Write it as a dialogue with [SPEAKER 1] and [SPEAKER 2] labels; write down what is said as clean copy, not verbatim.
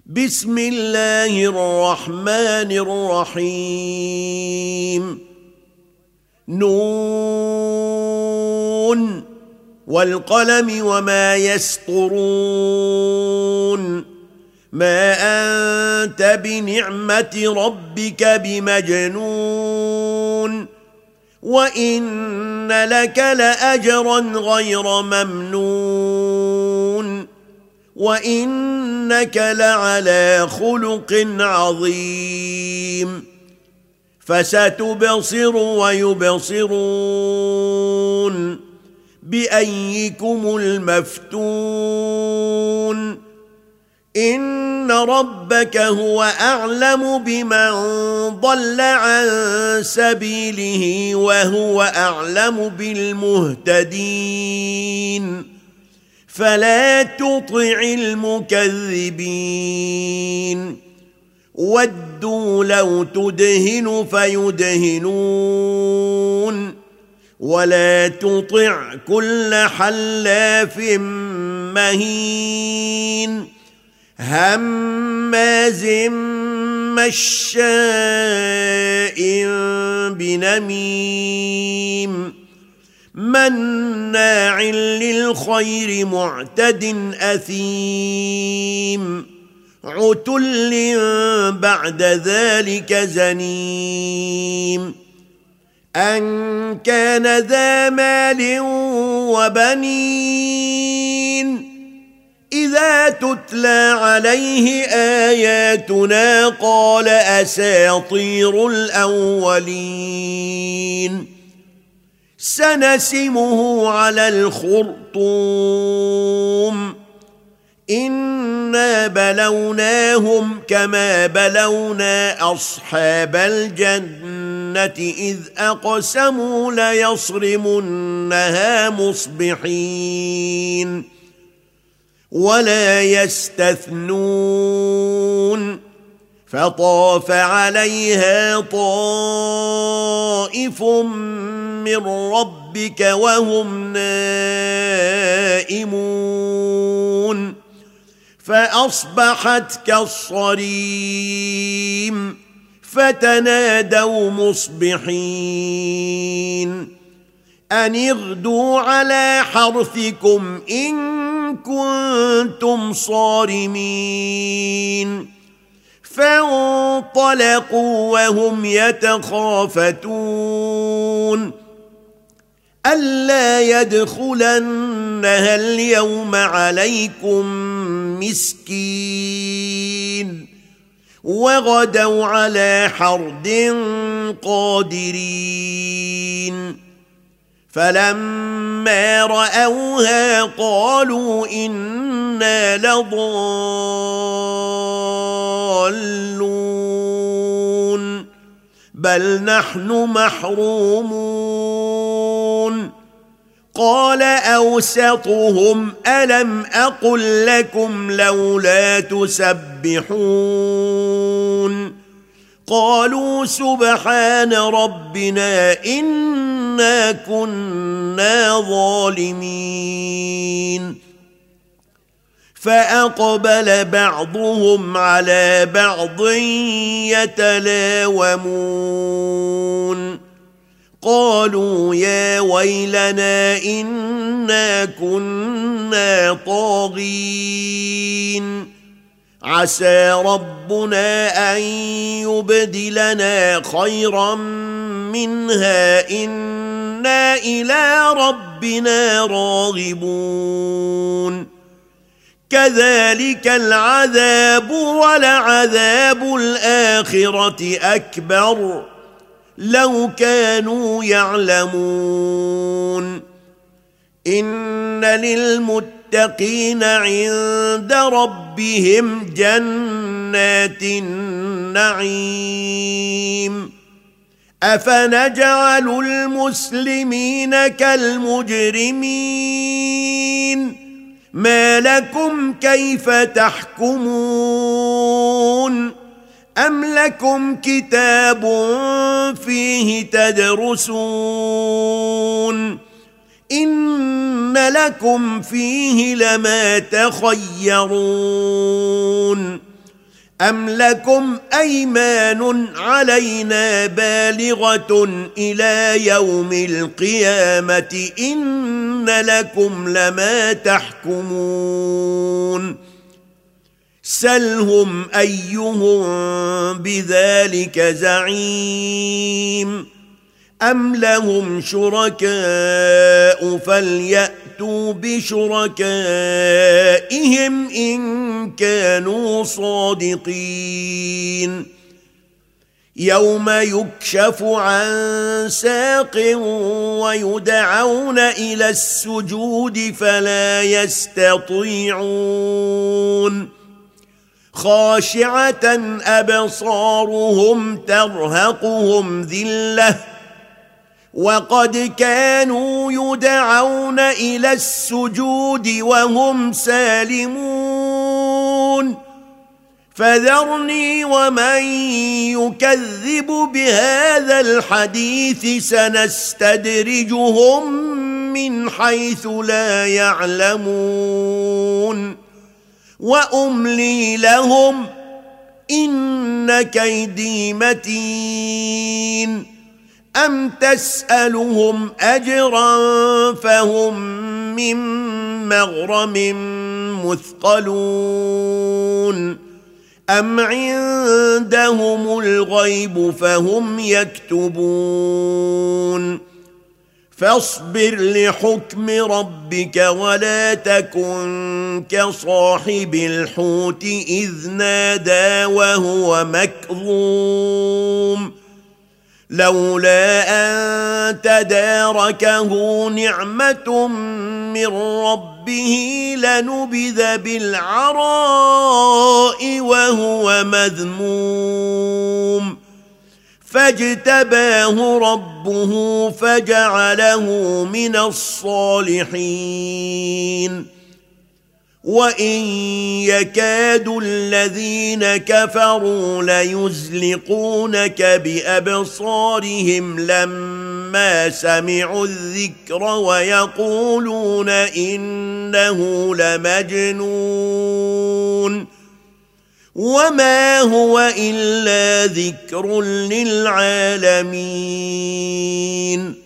[SPEAKER 1] بسم الله الرحمن الرحيم نون والقلم وما يسطرون ما أنت بنعمة ربك بمجنون وإن لك لأجرا غير ممنون وإنك لعلى خلق عظيم فستبصر ويبصرون بأيكم المفتون إن ربك هو أعلم بمن ضل عن سبيله وهو أعلم بالمهتدين فلا تطع المكذبين ودوا لو تدهن فيدهنون ولا تطع كل حلاف مهين هماز مشاء بنميم مناع للخير معتد أثيم عتل بعد ذلك زنيم أن كان ذا مال وبنين إذا تتلى عليه آياتنا قال أساطير الأولين سنسمه على الخرطوم إنا بلوناهم كما بلونا أصحاب الجنة إذ أقسموا ليصرمنها مصبحين ولا يستثنون فطاف عليها طائف من ربك وهم نائمون فأصبحت كالصريم فتنادوا مصبحين أن اغدوا على حرثكم إن كنتم صارمين فانطلقوا وهم يتخافتون ألا يدخلنها اليوم عليكم مسكين وغدوا على حرد قادرين فلما رأوها قالوا إنا لضالون بل نحن محرومون قال أوسطهم ألم أقل لكم لولا تسبحون قالوا سبحان ربنا إنا كنا ظالمين فأقبل بعضهم على بعض يتلاومون قالوا يا ويلنا إنا كنا طاغين عسى ربنا أن يبدلنا خيرا منها إنا إلى ربنا راغبون كذلك العذاب ولعذاب الآخرة أكبر لو كانوا يعلمون إن للمتقين عند ربهم جنات النعيم أفنجعل المسلمين كالمجرمين ما لكم كيف تحكمون أم لكم كتاب فيه تدرسون إن لكم فيه لما تخيرون أم لكم أيمان علينا بالغة إلى يوم القيامة إن لكم لما تحكمون سلهم أيهم بذلك زعيم أم لهم شركاء فليأتوا بشركائهم إن كانوا صادقين يوم يكشف عن ساق ويدعون إلى السجود فلا يستطيعون خاشعة أبصارهم ترهقهم ذلة وقد كانوا يدعون إلى السجود وهم سالمون فذرني ومن يكذب بهذا الحديث سنستدرجهم من حيث لا يعلمون وأملي لهم إن كيدي متين أم تسألهم أجرا فهم من مغرم مثقلون أم عندهم الغيب فهم يكتبون فاصبر لحكم ربك ولا تكن كصاحب الحوت إذ نادى وهو مكظوم لولا أن تداركه نعمة من ربه لنبذ بالعراء وهو مذموم فاجتباه ربه فجعله من الصالحين وإن يكاد الذين كفروا ليزلقونك بأبصارهم لما سمعوا الذكر ويقولون إنه لمجنون وما هو إلا ذكر للعالمين